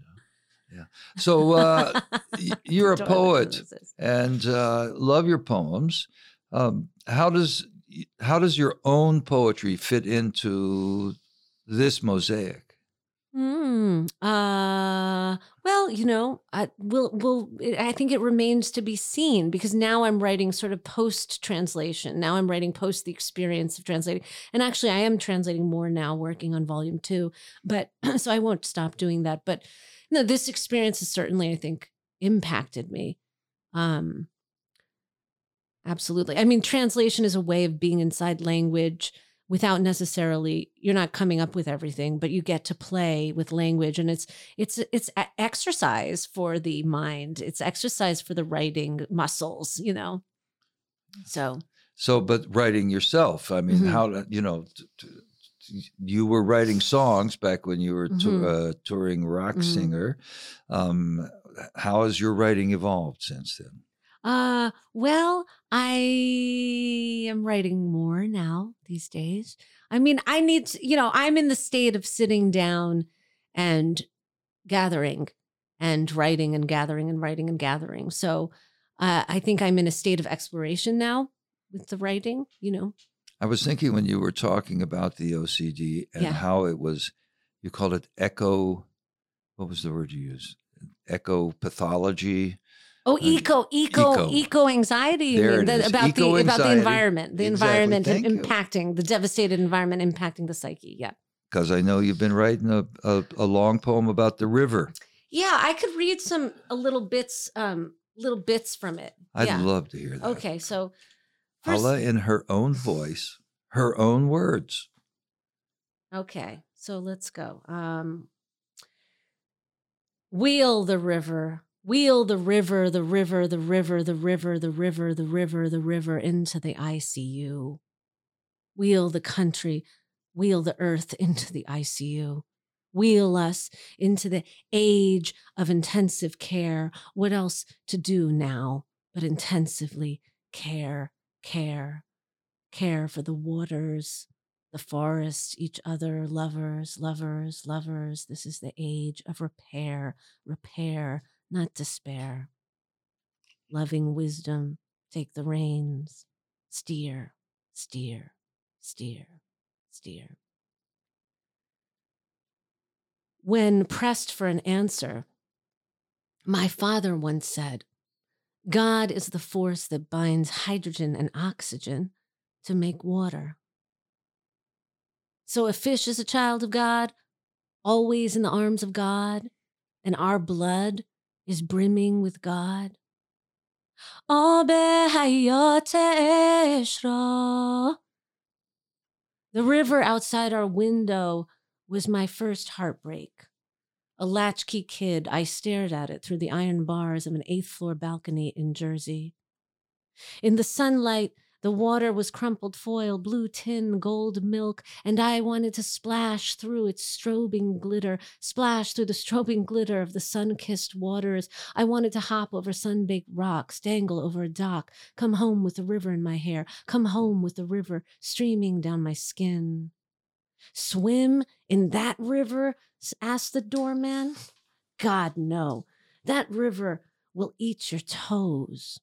Yeah. So uh, y- you're a Don't poet exist. and uh, love your poems. Um, how does how does your own poetry fit into this mosaic? Hmm. Uh, Well, you know, I will will I think it remains to be seen because now I'm writing sort of post translation. Now I'm writing post the experience of translating. And actually I am translating more now working on volume two, but so I won't stop doing that. But no, this experience has certainly, I think, impacted me. Um Absolutely. I mean, translation is a way of being inside language without necessarily you're not coming up with everything, but you get to play with language and it's it's it's a- exercise for the mind. It's exercise for the writing muscles, you know. So, So, but writing yourself, I mean, mhm, how, to- you know, t- t- you were writing songs back when you were tou- mhm, uh, touring rock mhm. singer. Um, how has your writing evolved since then? Uh, well, I am writing more now these days. I mean, I need to, you know, I'm in the state of sitting down and gathering and writing and gathering and writing and gathering. So uh, I think I'm in a state of exploration now with the writing, you know. I was thinking when you were talking about the O C D and Yeah. how it was, you called it echo, what was the word you used? Echo pathology. Oh, Uh, eco, eco, eco. eco anxiety. You There mean it that is. about the about the Eco-anxiety. environment, the Exactly. environment and Thank you. impacting the devastated environment, impacting the psyche. Yeah. Because I know you've been writing a, a, a long poem about the river. Yeah, I could read some a little bits, um, little bits from it. I'd Yeah. love to hear that. Okay, so first, Hala in her own voice, her own words. okay, so let's go. Um, wheel the river, wheel the river, the river, the river, the river, the river, the river, the river into the I C U. Wheel the country, wheel the earth into the I C U. Wheel us into the age of intensive care. What else to do now but intensively care, care, care for the waters, the forests, each other, lovers, lovers, lovers. This is the age of repair, repair, not despair. Loving wisdom, take the reins, steer, steer, steer, steer. When pressed for an answer, my father once said, God is the force that binds hydrogen and oxygen to make water. So a fish is a child of God, always in the arms of God, and our blood is brimming with God. آب حیات عشق را. The river outside our window was my first heartbreak. A latchkey kid, I stared at it through the iron bars of an eighth floor balcony in Jersey. In the sunlight, the water was crumpled foil, blue tin, gold milk, and I wanted to splash through its strobing glitter, splash through the strobing glitter of the sun-kissed waters. I wanted to hop over sun-baked rocks, dangle over a dock, come home with the river in my hair, come home with the river streaming down my skin. Swim in that river? Asked the doorman. God, no. That river will eat your toes.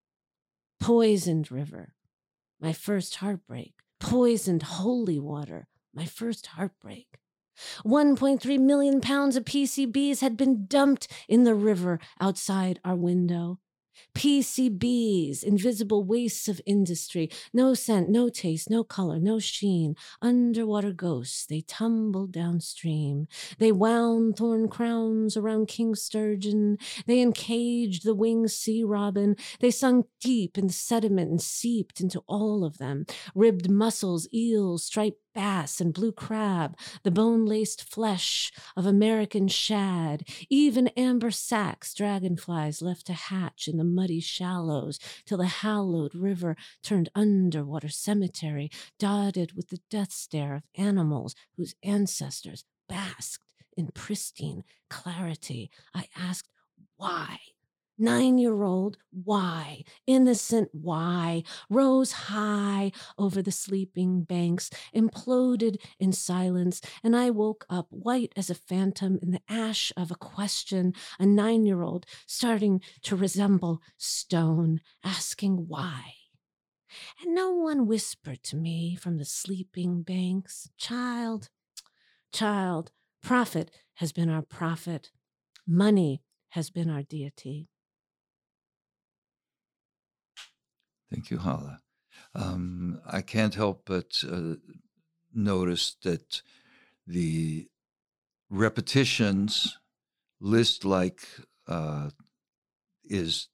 Poisoned river, my first heartbreak. Poisoned holy water, my first heartbreak. one point three million pounds of P C Bs had been dumped in the river outside our window. P C Bs, invisible wastes of industry, no scent, no taste, no color, no sheen. Underwater ghosts, they tumbled downstream. They wound thorn crowns around king sturgeon. They encaged the winged sea robin. They sunk deep in the sediment and seeped into all of them. Ribbed mussels, eels, striped bass, and blue crab, the bone-laced flesh of American shad, even amber sacks, dragonflies left to hatch in the muddy shallows till the hallowed river turned underwater cemetery, dotted with the death stare of animals whose ancestors basked in pristine clarity. I asked, why? Nine-year-old, why? Innocent, why? Rose high over the sleeping banks, imploded in silence, and I woke up white as a phantom in the ash of a question, a nine-year-old starting to resemble stone, asking why. And no one whispered to me from the sleeping banks, child, child, prophet has been our prophet. Money has been our deity. Thank you, Hala. Um, I can't help but uh, notice that the repetitions list like uh, is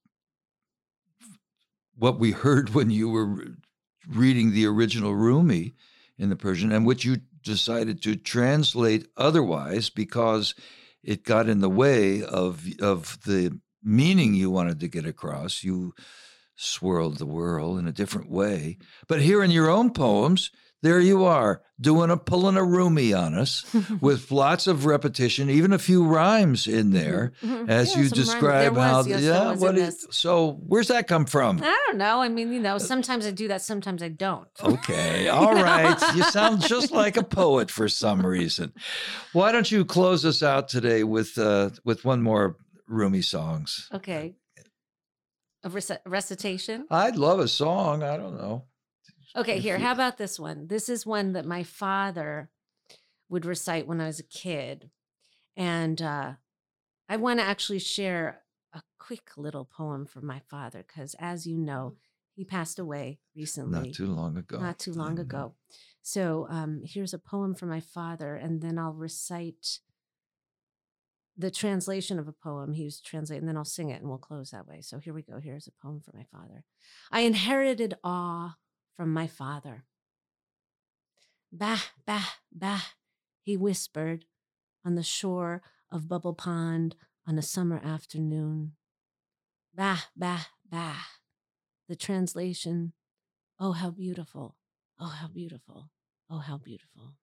what we heard when you were reading the original Rumi in the Persian, and which you decided to translate otherwise because it got in the way of of the meaning you wanted to get across. You swirled the world in a different way. But here in your own poems, there you are, doing a pulling a Rumi on us with lots of repetition, even a few rhymes in there, Mhm. as Yeah, you some rhyme- describe there how. was, yes, there yeah, was what in is this. so? Where's that come from? I don't know. I mean, you know, sometimes I do that, sometimes I don't. Okay, all know? right. You sound just like a poet for some reason. Why don't you close us out today with uh, with one more Rumi songs? Okay. A rec- recitation? I'd love a song. I don't know. Okay, If here. you- How about this one? This is one that my father would recite when I was a kid. And uh, I want to actually share a quick little poem from my father because, as you know, he passed away recently. Not too long ago. Not too long Mhm. ago. So um, here's a poem from my father, and then I'll recite the translation of a poem he was translating, and then I'll sing it and we'll close that way. So here we go. Here's a poem from my father. I inherited awe from my father. Bah, bah, bah, he whispered on the shore of Bubble Pond on a summer afternoon. Bah, bah, bah. The translation, oh, how beautiful. Oh, how beautiful. Oh, how beautiful.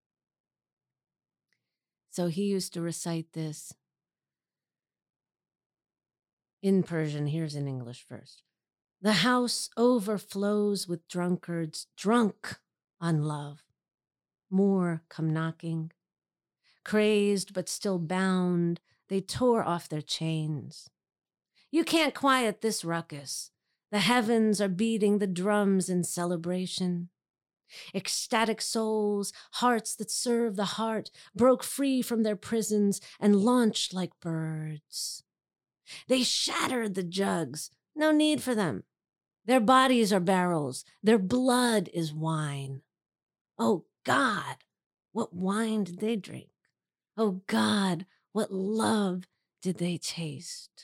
So he used to recite this in Persian. Here's in English first. The house overflows with drunkards drunk on love. More come knocking. Crazed but still bound, they tore off their chains. You can't quiet this ruckus. The heavens are beating the drums in celebration. Ecstatic souls, hearts that serve the heart, broke free from their prisons and launched like birds. They shattered the jugs. No need for them. Their bodies are barrels. Their blood is wine. Oh, God, what wine did they drink? Oh, God, what love did they taste?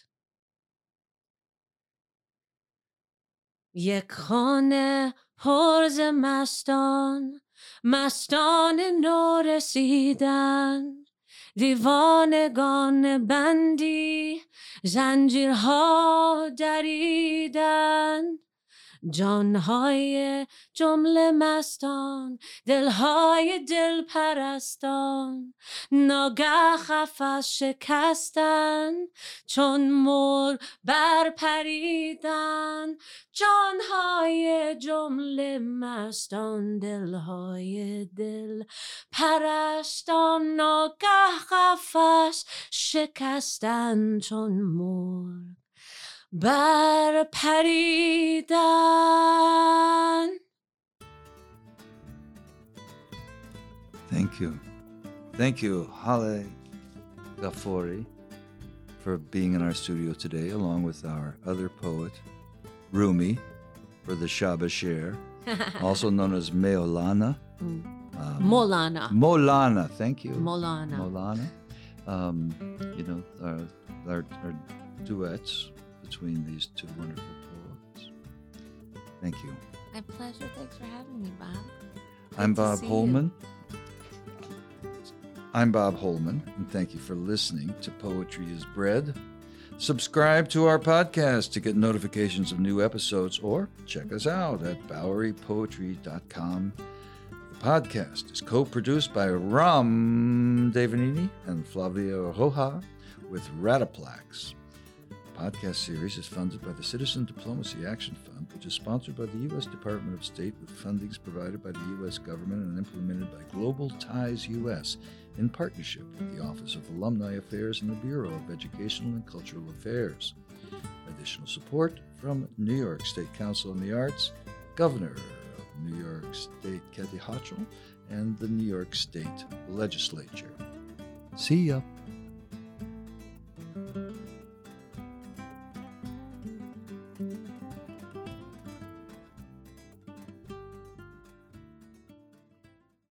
یک خانه پر ز مستان، مستان نو رسیدن، دیوانگان بندی زنجیرها دریدن. جانهای جمله مستان، دلهای دل پرستان، ناگه قفس شکستن، چون مور برپریدن. جانهای جمله مستان، دلهای دل پرستان، ناگه قفس شکستن، چون مور برپریدن. Thank you. Thank you, Hale Ghafouri, for being in our studio today, along with our other poet, Rumi, for the Shaba Sher, also known as Meolana. Mm. Um, Molana. Molana, thank you. Molana. Molana. Um, you know, our, our, our duets between these two wonderful poets. Thank you. My pleasure. Thanks for having me, Bob. I'm Good to Bob see Holman. I'm Bob Holman, and thank you for listening to Poetry is Bread. Subscribe to our podcast to get notifications of new episodes, or check us out at bowery poetry dot com. The podcast is co-produced by Ram Devanini and Flavia Roja with Rataplax. The podcast series is funded by the Citizen Diplomacy Action Fund, which is sponsored by the U S Department of State with fundings provided by the U S government and implemented by Global Ties U S in partnership with the Office of Alumni Affairs and the Bureau of Educational and Cultural Affairs. Additional support from New York State Council on the Arts, Governor of New York State Kathy Hochul, and the New York State Legislature. See ya.